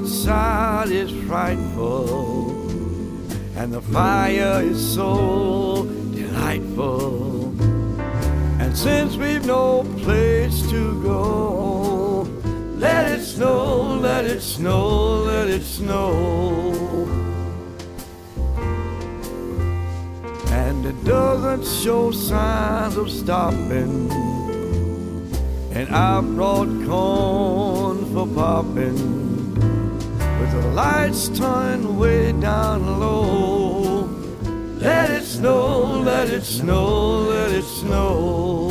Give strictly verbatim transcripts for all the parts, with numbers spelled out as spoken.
outside is frightful, and the fire is so delightful. And since we've no place to go, let it snow, let it snow, let it snow. And it doesn't show signs of stopping, and I brought corn for popping, with the lights turned way down low. Let it snow, let it snow, let it snow.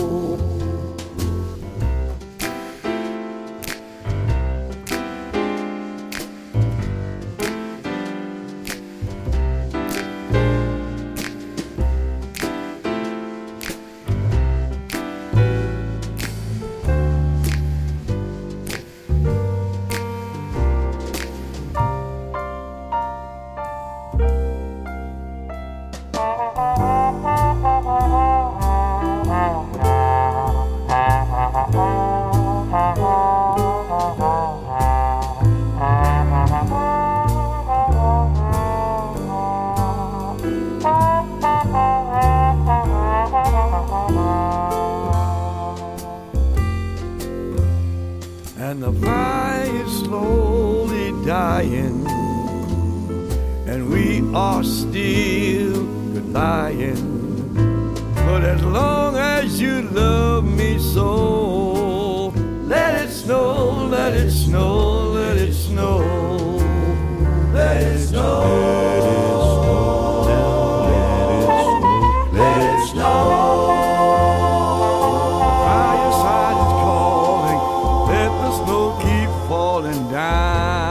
And the fire is slowly dying, and we are still goodbying. But as long as you love me so, let it snow, let it snow, let it snow. Let it snow, let it snow. Fireside is calling, let the snow keep falling down.